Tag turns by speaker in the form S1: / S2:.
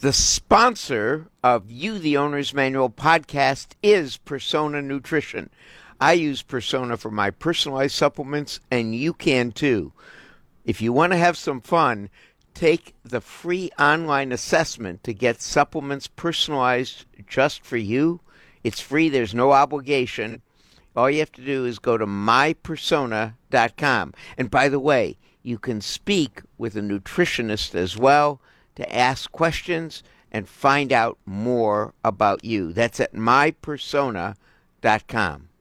S1: The sponsor of You, the Owner's Manual podcast is Persona Nutrition. I use Persona for my personalized supplements, and you can too. If you want to have some fun, take the free online assessment to get supplements personalized just for you. It's free. There's no obligation. All you have to do is go to mypersona.com. And by the way, you can speak with a nutritionist as well to ask questions and find out more about you. That's at mypersona.com.